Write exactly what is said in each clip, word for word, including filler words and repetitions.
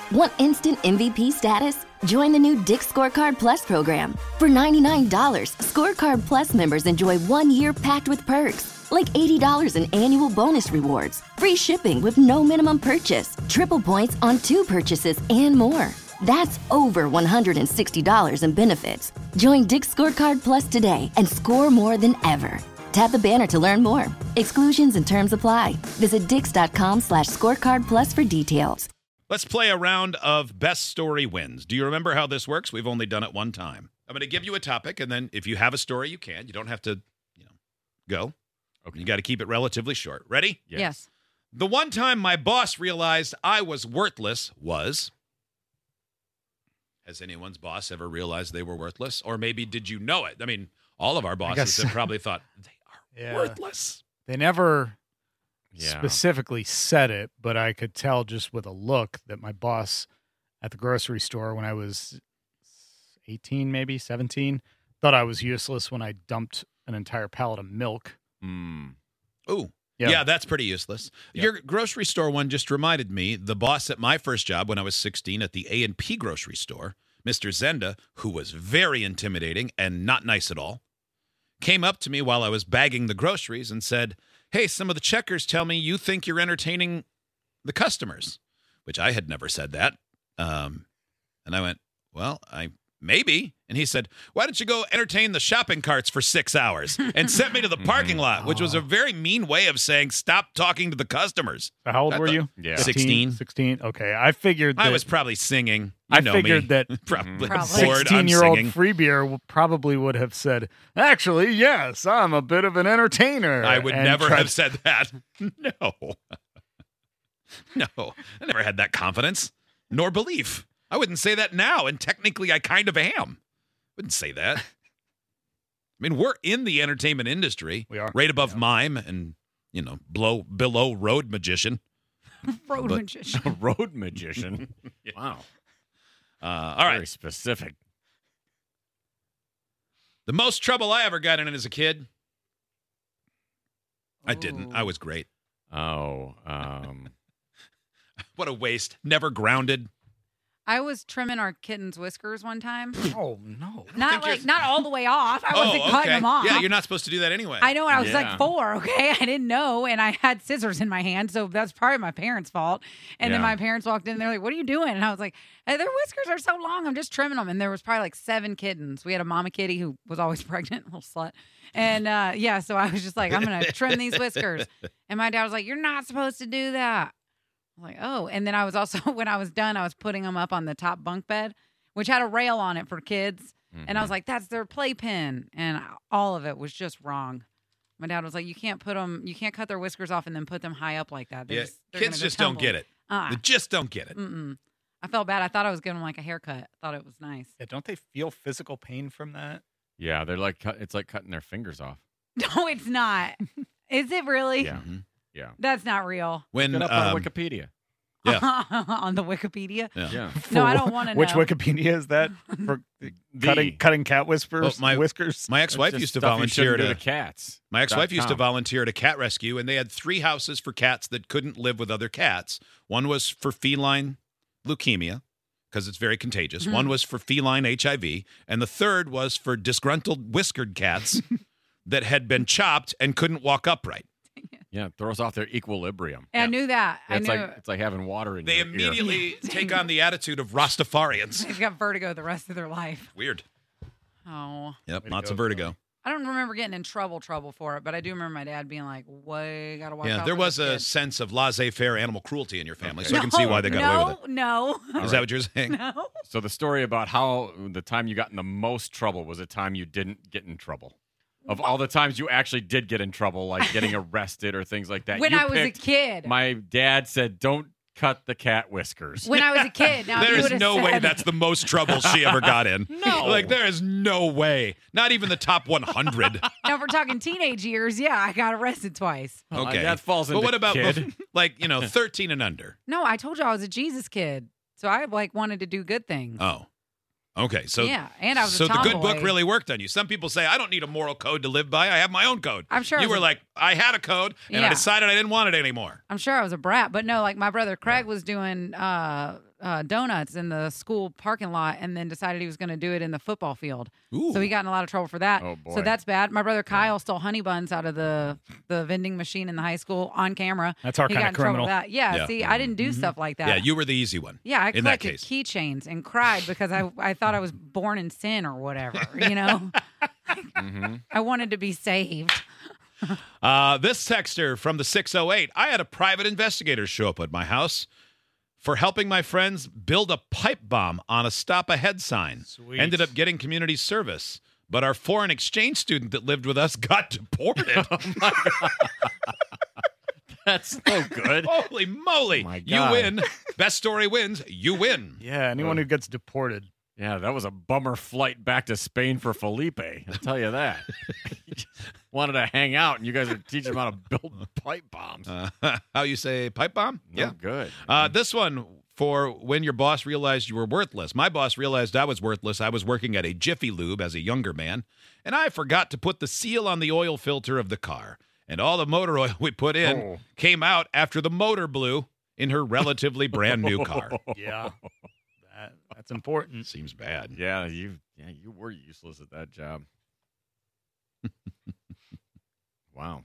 Want instant M V P status? Join the new Dick's Scorecard Plus program. For ninety-nine dollars, Scorecard Plus members enjoy one year packed with perks, like eighty dollars in annual bonus rewards, free shipping with no minimum purchase, triple points on two purchases, and more. That's over one hundred sixty dollars in benefits. Join Dick's Scorecard Plus today and score more than ever. Tap the banner to learn more. Exclusions and terms apply. Visit dix.com slash scorecard plus for details. Let's play a round of best story wins. Do you remember how this works? We've only done it one time. I'm going to give you a topic, and then if you have a story, you can. You don't have to, you know, go. Okay. You got to keep it relatively short. Ready? Yes. Yes. The one time my boss realized I was worthless was... Has anyone's boss ever realized they were worthless? Or maybe did you know it? I mean, all of our bosses guess- have probably thought, they are Yeah. worthless. They never Yeah. specifically said it, but I could tell just with a look that my boss at the grocery store when I was eighteen, maybe seventeen, thought I was useless when I dumped an entire pallet of milk. Mm. Ooh. Yeah. Yeah, that's pretty useless. Yeah. Your grocery store one just reminded me, the boss at my first job when I was sixteen at the A and P grocery store, Mister Zenda, who was very intimidating and not nice at all, came up to me while I was bagging the groceries and said, "Hey, some of the checkers tell me you think you're entertaining the customers," which I had never said that. Um, and I went, "Well, I maybe." And he said, "Why don't you go entertain the shopping carts for six hours?" and sent me to the parking lot, which was a very mean way of saying, stop talking to the customers. So how old I were thought- you? Yeah. sixteen. sixteen? Okay. I figured that I was probably singing. I You know figured me. that probably Probably. bored. I'm sixteen-year-old singing. free beer w- probably would have said, "Actually, yes, I'm a bit of an entertainer." I would and never tried- have said that. No. No. I never had that confidence nor belief. I wouldn't say that now, and technically I kind of am. Wouldn't say that. I mean, we're in the entertainment industry. We are. Right above mime and, you know, below, below road magician. Road But- magician. Road magician. Wow. Uh, all right. Very specific. The most trouble I ever got in as a kid. I didn't. I Ooh. was great. Oh. Um, What a waste. Never grounded. I was trimming our kitten's whiskers one time. Oh, no. Not think you're- like not all the way off. I wasn't oh, cutting okay. them off. Yeah, you're not supposed to do that anyway. I know when I was Yeah. like four, okay? I didn't know, and I had scissors in my hand, so that's probably my parents' fault. And then Yeah. my parents walked in, and they're like, "What are you doing?" And I was like, hey, "Their whiskers are so long, I'm just trimming them." And there was probably like seven kittens. We had a mama kitty who was always pregnant, little slut. And uh, yeah, so I was just like, "I'm gonna trim these whiskers." And my dad was like, "You're not supposed to do that." I'm like, "Oh." And then I was also, when I was done, I was putting them up on the top bunk bed, which had a rail on it for kids. And I was like, "That's their playpen." And all of it was just wrong. My dad was like, "You can't put them, you can't cut their whiskers off and then put them high up like that." They're Yeah, just, they're kids gonna go just don't tumble." get it. Uh-uh. They just don't get it. Mm-mm. I felt bad. I thought I was giving them like a haircut. I thought it was nice. Yeah, don't they feel physical pain from that? yeah, they're like cut, it's like cutting their fingers off. No, it's not. Is it really? Yeah. Mhm. Yeah. That's not real. When Look it up um, on Wikipedia. Yeah. On the Wikipedia. yeah. Yeah. No, I For don't wh- wanna Which know. Wikipedia is that? For The- cutting cutting cat whispers, Oh, my- whiskers? my ex-wife That's just used to stuff you volunteer shouldn't do to to cats. My ex-wife used to com. volunteer at a cat rescue, and they had three houses for cats that couldn't live with other cats. One was for feline leukemia, because it's very contagious. Mm-hmm. One was for feline H I V, and the third was for disgruntled whiskered cats that had been chopped and couldn't walk upright. Yeah, it throws off their equilibrium. I knew that. I It's knew like it's like having water in They your ear. immediately take on the attitude of Rastafarians. they've got vertigo the rest of their life. Weird. Oh. Yep, Way to lots go, of vertigo. Tony. I don't remember getting in trouble trouble for it, but I do remember my dad being like, "Way gotta watch Yeah, out there for was this a kid." sense of laissez-faire animal cruelty in your family, so I No, can see why they got no, away with No, it. Is that what you're saying? no. So the story about how the time you got in the most trouble was the time you didn't get in trouble. Of all the times you actually did get in trouble, like getting arrested or things like that. When you I was a picked- kid. My dad said, "Don't cut the cat whiskers." When I was a kid. Now, if There you is would've no way said- that's the most trouble she ever got in. No. Like, there is no way. Not even the top one hundred. Now, if we're talking teenage years, yeah, I got arrested twice. Well, Okay. that falls But into what about, kid. bef- like, you know, thirteen and under? No, I told you I was a Jesus kid. So I, like, wanted to do good things. Oh. Okay, so Yeah, and I was a so the good book tomboy. really worked on you. Some people say, I don't need a moral code to live by. I have my own code. I'm sure I You was were a- like, I had a code, and I Yeah. decided I didn't want it anymore. I'm sure I was a brat, but no, like my brother Craig was doing uh uh, donuts in the school parking lot and then decided he was going to do it in the football field. Ooh. So he got in a lot of trouble for that. Oh, boy. So that's bad. My brother Kyle stole honey buns out of the, the vending machine in the high school on camera. That's our He kind got of in trouble criminal. for that. Yeah, Yeah. see, I didn't do stuff like that. Yeah, you were the easy one. Yeah, I in that collected case. keychains and cried because I, I thought I was born in sin or whatever, you know? Mm-hmm. I wanted to be saved. Uh, this texter from the six oh eight, I had a private investigator show up at my house for helping my friends build a pipe bomb on a stop ahead sign. Sweet. Ended up getting community service, but our foreign exchange student that lived with us got deported. That's no good. Holy moly. Oh my You God. win. Best story wins. You win. Yeah, anyone Uh, who gets deported. Yeah, that was a bummer flight back to Spain for Felipe. I'll tell you that. He just wanted to hang out, and you guys are teaching him how to build pipe bombs. Uh, how you say pipe bomb? No good. Uh, this one for when your boss realized you were worthless. My boss realized I was worthless. I was working at a Jiffy Lube as a younger man, and I forgot to put the seal on the oil filter of the car. And all the motor oil we put in Oh. came out after the motor blew in her relatively brand new car. Yeah, that, that's important. Seems bad. Yeah, you yeah, you were useless at that job. Wow.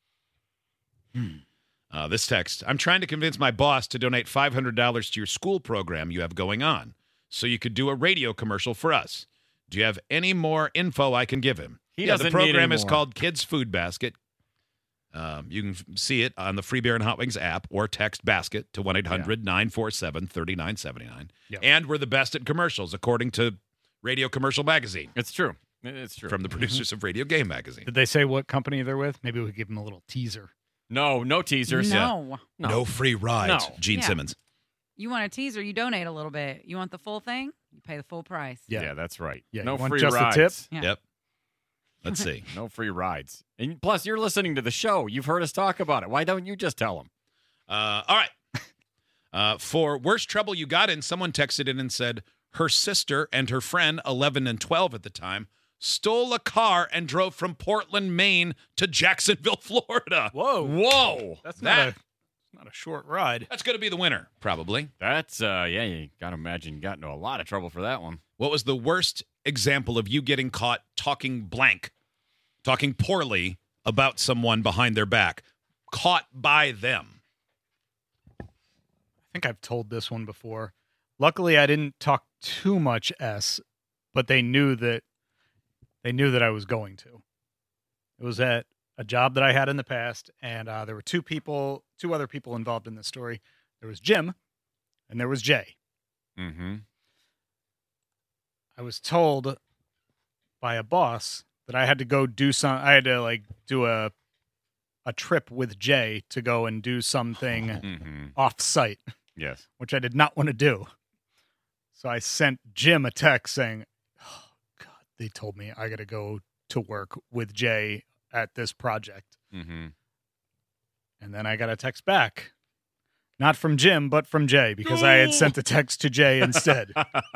Uh, this text, I'm trying to convince my boss to donate five hundred dollars to your school program you have going on so you could do a radio commercial for us. Do you have any more info I can give him? He yeah, doesn't the need program any is more. called Kids Food Basket. Um, you can f- see it on the Free Beer and Hot Wings app or text basket to one eight hundred nine four seven three nine seven nine. Yep. And we're the best at commercials, according to Radio Commercial Magazine, It's true. It's true. from the producers of Radio Game Magazine. Did they say what company they're with? Maybe we give them a little teaser. No, no teasers. No. No. No free rides. No. Gene Yeah. Simmons. You want a teaser, you donate a little bit. You want the full thing, you pay the full price. Yeah. Yeah, that's right. Yeah, no you want free just the rides. tip? Yeah. Yep. Let's see. No free rides. And plus, you're listening to the show. You've heard us talk about it. Why don't you just tell them? Uh, all right. Uh, for worst trouble you got in, someone texted in and said her sister and her friend, eleven and twelve at the time, stole a car and drove from Portland, Maine to Jacksonville, Florida. Whoa, Whoa. that's That- not a not a short ride. That's going to be the winner, probably. That's, uh, yeah, you got to imagine you got into a lot of trouble for that one. What was the worst example of you getting caught talking blank, talking poorly about someone behind their back, caught by them? I think I've told this one before. Luckily, I didn't talk too much S, but they knew that they knew that I was going to. It was at a job that I had in the past, and uh, there were two people, two other people involved in this story. There was Jim, and there was Jay. Mm-hmm. I was told by a boss that I had to go do some. I had to like do a a trip with Jay to go and do something Mm-hmm. off site, Yes. which I did not want to do. So I sent Jim a text saying, "Oh God, they told me I got to go to work with Jay at this project." Mm-hmm. And then I got a text back, not from Jim, but from Jay, because I had sent the text to Jay instead.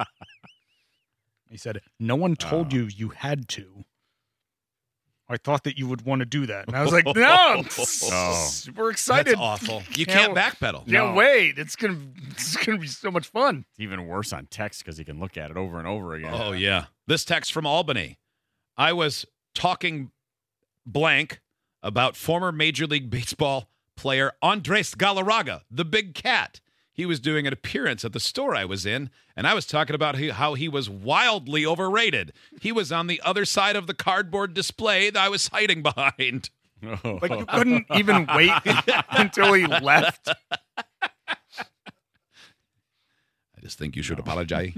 He said, "No one told Oh. you you had to. I thought that you would want to do that." And I was like, "No, I'm Oh. super excited. That's awful. You Can't- can't backpedal. Can't No. wait. It's gonna it's gonna be so much fun." It's even worse on text because you can look at it over and over again. Oh, yeah. This text from Albany. I was talking blank about former Major League Baseball player Andres Galarraga, the big cat. He was doing an appearance at the store I was in, and I was talking about he- how he was wildly overrated. He was on the other side of the cardboard display that I was hiding behind. Oh. Like you couldn't even wait until he left. I just think you should apologize.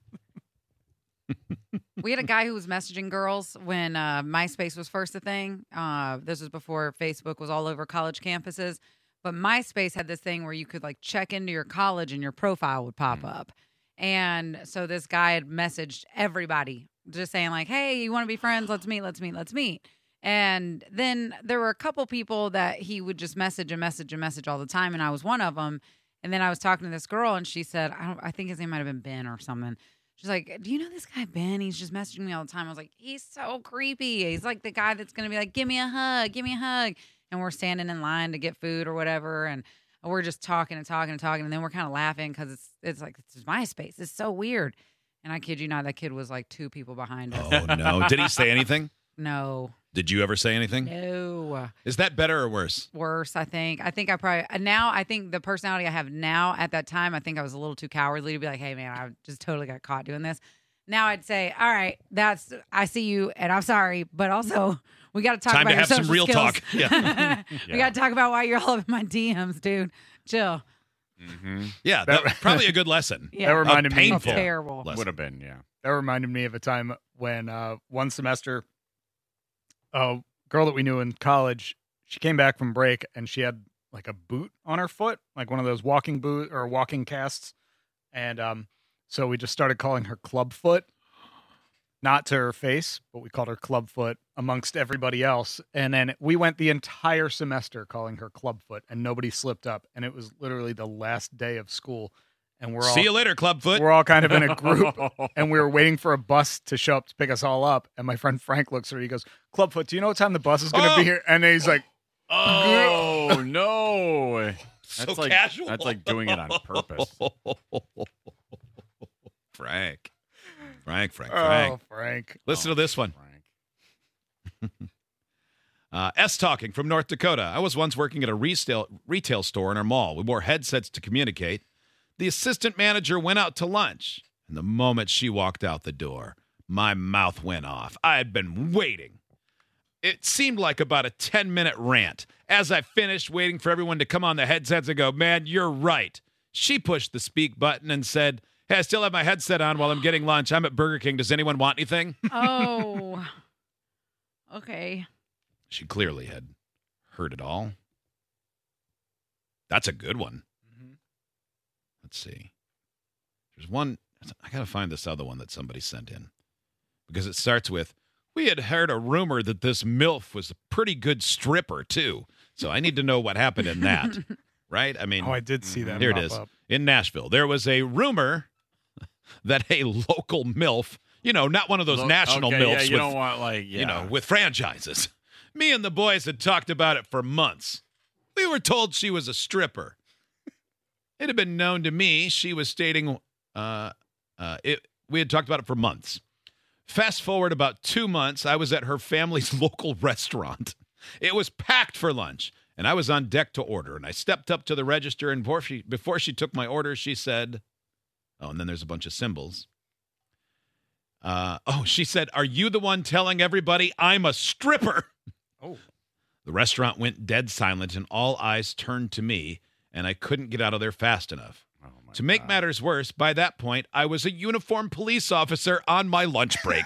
We had a guy who was messaging girls when uh, MySpace was first a thing. Uh, this was before Facebook was all over college campuses. But MySpace had this thing where you could like check into your college and your profile would pop up. And so this guy had messaged everybody just saying like, "Hey, you want to be friends? Let's meet, let's meet, let's meet." And then there were a couple people that he would just message and message and message all the time. And I was one of them. And then I was talking to this girl and she said, I don't, I think his name might have been Ben or something. She's like, "Do you know this guy, Ben? He's just messaging me all the time." I was like, "He's so creepy. He's like the guy that's going to be like, give me a hug, give me a hug." And we're standing in line to get food or whatever. And and we're just talking and talking and talking, and then we're kind of laughing because it's it's like it's MySpace. It's so weird. And I kid you not, that kid was like two people behind us. Oh, no. Did he say anything? No. Did you ever say anything? No. Is that better or worse? Worse, I think. I think I probably now. I think the personality I have now at that time, I think I was a little too cowardly to be like, "Hey, man, I just totally got caught doing this." Now I'd say, "All right, that's I see you, and I'm sorry, but also we got to talk Time about to your have some social real skills. talk." Yeah. We got to talk about why you're all over my D Ms, dude. Chill." Mm-hmm. Yeah, that, probably a good lesson. Yeah. That reminded A me. painful Terrible. lesson. Would have been, yeah. That reminded me of a time when uh, one semester, a girl that we knew in college, she came back from break and she had like a boot on her foot, like one of those walking boot or walking casts. And um, so we just started calling her Clubfoot, not to her face, but we called her Clubfoot amongst everybody else. And then we went the entire semester calling her Clubfoot and nobody slipped up. And it was literally the last day of school. And we're all See you later, Clubfoot. we're all kind of in a group, and we were waiting for a bus to show up to pick us all up. And my friend Frank looks at her. He goes, "Clubfoot, do you know what time the bus is going to Oh. be here?" And he's like, Oh, no. so That's like, casual. That's like doing it on purpose. Frank. Frank, Frank, "Oh, Frank. Frank." Listen to this one. Frank. Uh, S talking from North Dakota. I was once working at a retail, retail store in our mall. We wore headsets to communicate. The assistant manager went out to lunch, and the moment she walked out the door, my mouth went off. I had been waiting. It seemed like about a ten-minute rant. As I finished waiting for everyone to come on the headsets and go, "Man, you're right." She pushed the speak button and said, "Hey, I still have my headset on while I'm getting lunch. I'm at Burger King. Does anyone want anything?" Oh. Okay. She clearly had heard it all. That's a good one. Let's see. There's one. I got to find this other one that somebody sent in because it starts with, "We had heard a rumor that this MILF was a pretty good stripper, too. So I need to know what happened in that." Right? I mean, Oh, I did see that. here it pop is. up. In Nashville, there was a rumor that a local MILF, you know, not one of those Look, national okay, MILFs Yeah, you with, don't want, like, yeah. you know, with franchises. Me and the boys had talked about it for months. We were told she was a stripper. It had been known to me she was stating uh, uh, it. We had talked about it for months. Fast forward about two months, I was at her family's local restaurant. It was packed for lunch, and I was on deck to order. And I stepped up to the register, and before she, before she took my order, she said, oh, and then there's a bunch of symbols. Uh, oh, she said, "Are you the one telling everybody I'm a stripper?" Oh. The restaurant went dead silent, and all eyes turned to me, and I couldn't get out of there fast enough. Oh, my To make God. matters worse, by that point, I was a uniformed police officer on my lunch break.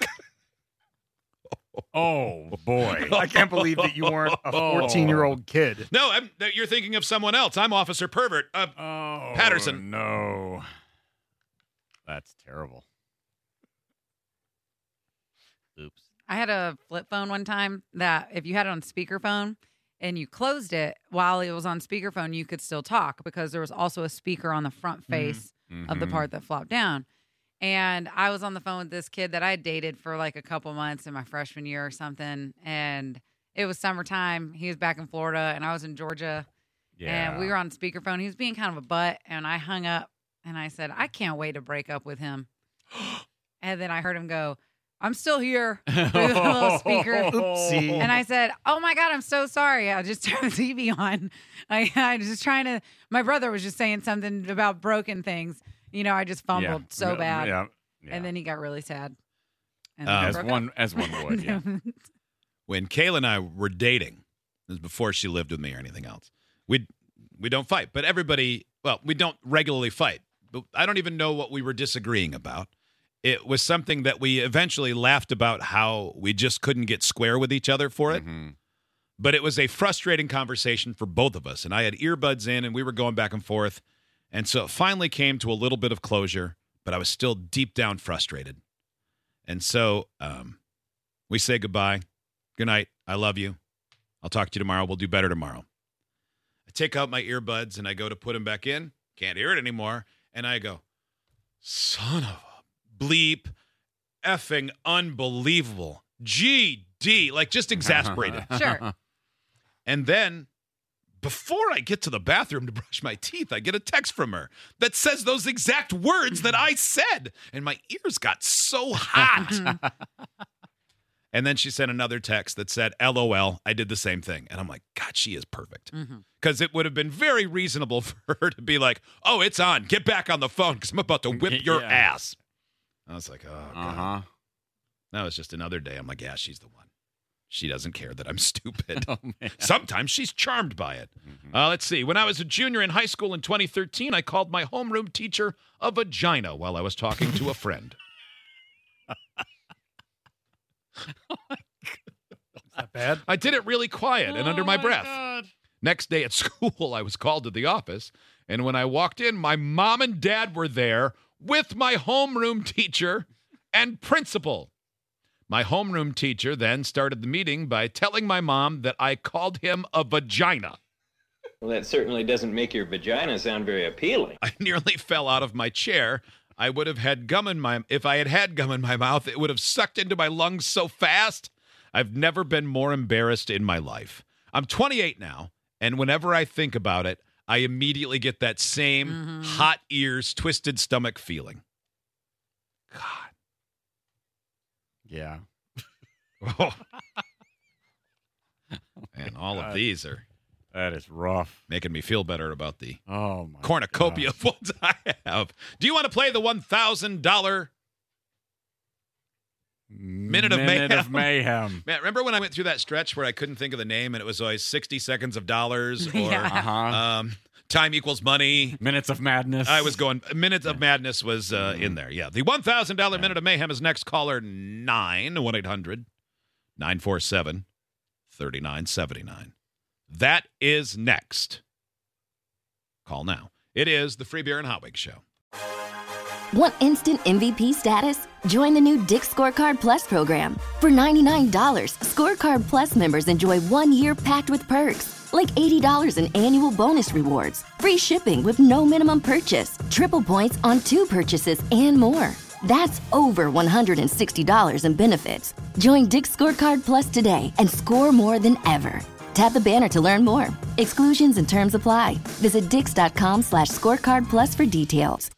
Oh, boy. I can't believe that you weren't a fourteen-year-old kid. No, I'm, you're thinking of someone else. I'm Officer Pervert. Uh, Oh, Patterson. No. That's terrible. Oops. I had a flip phone one time that if you had it on speakerphone and you closed it while it was on speakerphone, you could still talk because there was also a speaker on the front face of the Mhm. part that flopped down. And I was on the phone with this kid that I had dated for like a couple months in my freshman year or something. And it was summertime. He was back in Florida and I was in Georgia. Yeah. And we were on speakerphone. He was being kind of a butt. And I hung up and I said, "I can't wait to break up with him." And then I heard him go, "I'm still here." Through the little speaker. Oopsie. And I said, "Oh my God, I'm so sorry. I just turned the T V on. I, I was just trying to, my brother was just saying something about broken things. You know, I just fumbled Yeah. so Yeah, bad." Yeah. yeah. And then he got really sad. And Um, we as broke one up. as one would, yeah. When Kayla and I were dating, this was before she lived with me or anything else, we we don't fight. But everybody, well, we don't regularly fight. But I don't even know what we were disagreeing about. It was something that we eventually laughed about how we just couldn't get square with each other for it. Mhm. But it was a frustrating conversation for both of us. And I had earbuds in and we were going back and forth. And so it finally came to a little bit of closure, but I was still deep down frustrated. And so um, we say goodbye. Good night. I love you. I'll talk to you tomorrow. We'll do better tomorrow. I take out my earbuds and I go to put them back in. Can't hear it anymore. And I go, son of a bleep, effing unbelievable. G D, like just exasperated. Sure. And then Before I get to the bathroom to brush my teeth, I get a text from her that says those exact words that I said. And my ears got so hot. And then she sent another text that said, L O L, I did the same thing. And I'm like, God, she is perfect. Because mm-hmm. it would have been very reasonable for her to be like, oh, it's on. Get back on the phone because I'm about to whip your yeah. ass. I was like, oh, God. Uh-huh. That was just another day. I'm like, yeah, she's the one. She doesn't care that I'm stupid. Oh, man. Sometimes she's charmed by it. Mm-hmm. Uh, let's see. When I was a junior in high school in twenty thirteen, I called my homeroom teacher a vagina while I was talking to a friend. Oh my God. Is that bad? I did it really quiet and oh under my, my breath. God. Next day at school, I was called to the office, and when I walked in, my mom and dad were there with my homeroom teacher and principal. My homeroom teacher then started the meeting by telling my mom that I called him a vagina. Well, that certainly doesn't make your vagina sound very appealing. I nearly fell out of my chair. I would have had gum in my, if I had had gum in my mouth, it would have sucked into my lungs so fast. I've never been more embarrassed in my life. I'm twenty-eight now, and whenever I think about it, I immediately get that same mm-hmm. hot ears, twisted stomach feeling. God. Yeah. Oh. And all of these are that is rough. Making me feel better about the oh my cornucopia of ones I have. Do you want to play the one thousand dollars Minute of Minute Mayhem? of Mayhem. Man, remember when I went through that stretch where I couldn't think of the name and it was always sixty seconds of dollars or Yeah. Uh-huh. um, time equals money? Minutes of Madness. I was going, Minutes of Madness was uh, in there. Yeah. The one thousand dollars Minute of Mayhem is next. Caller nine, one eight hundred nine four seven three nine seven nine. That is next. Call now. It is the Free Beer and Hot Wings Show. Want instant M V P status? Join the new Dick's Scorecard Plus program. For ninety-nine dollars, Scorecard Plus members enjoy one year packed with perks, like eighty dollars in annual bonus rewards, free shipping with no minimum purchase, triple points on two purchases, and more. That's over one hundred sixty dollars in benefits. Join Dick's Scorecard Plus today and score more than ever. Tap the banner to learn more. Exclusions and terms apply. Visit dix.com slash scorecard plus for details.